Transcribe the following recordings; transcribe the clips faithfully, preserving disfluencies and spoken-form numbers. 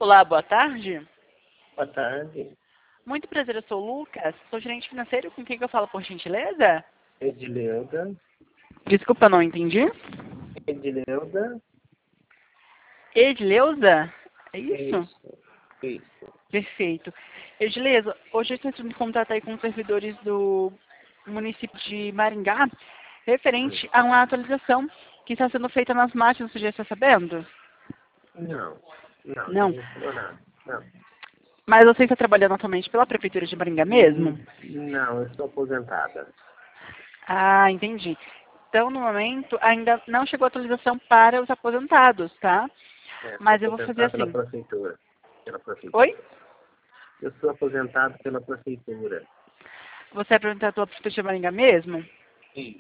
Olá, boa tarde. Boa tarde. Muito prazer, eu sou o Lucas. Sou gerente financeiro. Com quem que eu falo, por gentileza? Edileuda. Desculpa, não entendi. Edileuda. Edileuza? É isso? Isso. Isso. Perfeito. Edileuza, hoje eu estou entrando em contato aí com os servidores do município de Maringá, referente a uma atualização que está sendo feita nas máquinas, você já está sabendo? Não. Não, Não. ninguém falou nada. Não. Mas você está trabalhando atualmente pela Prefeitura de Maringá mesmo? Hum, Não, eu sou aposentada. Ah, entendi. Então, no momento, ainda não chegou a atualização para os aposentados, tá? É, sou Mas eu vou fazer aposentado pela assim. prefeitura. Pela Oi? prefeitura. Eu sou aposentado pela prefeitura. Você é apresentador da Prefeitura de Maringá mesmo? Isso.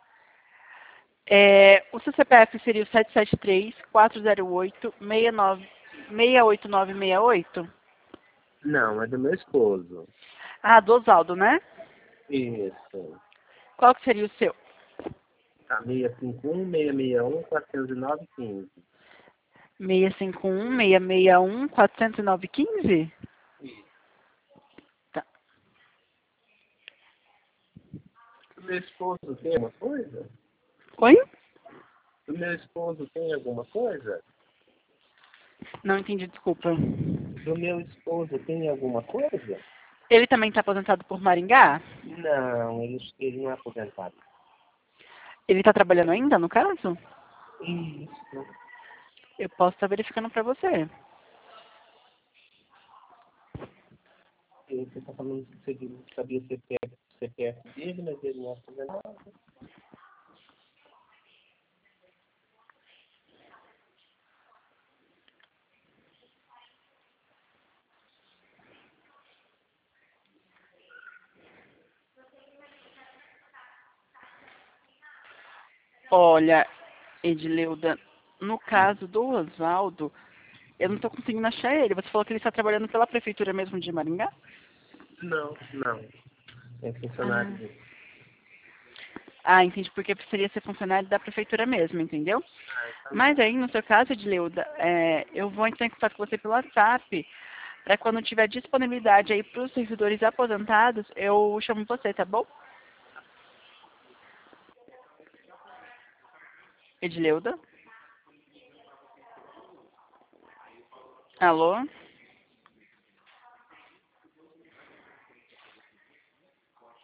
É, o seu C P F seria o sete sete três, quatro zero oito, seis nove seis oito nove seis oito? Não, é do meu esposo. Ah, do Osvaldo, né? Isso. Qual que seria o seu? Tá seis cinco um, seis seis um, quatro zero nove, um cinco. seis cinco um, seis seis um, quatro zero nove, um cinco? Isso. Tá. O meu esposo tem alguma coisa? Oi? O meu esposo tem alguma coisa? Não entendi, desculpa. Do meu esposo tem alguma coisa? Ele também está aposentado por Maringá? Não, ele, ele não é aposentado. Ele está trabalhando ainda, no caso? Isso. Eu posso estar verificando para você. Você está falando que você não sabia o C P F, C P F dele, mas ele não é aposentado. Olha, Edileuda, no caso do Oswaldo, eu não estou conseguindo achar ele. Você falou que ele está trabalhando pela prefeitura mesmo de Maringá? Não, não. É funcionário Ah, dele. ah, entendi, porque precisaria ser funcionário da prefeitura mesmo, entendeu? Ah, então Mas tá. aí, no seu caso, Edileuda, é, eu vou entrar em contato com você pelo WhatsApp, para quando tiver disponibilidade aí para os servidores aposentados, eu chamo você, tá bom? Edileuda? Alô?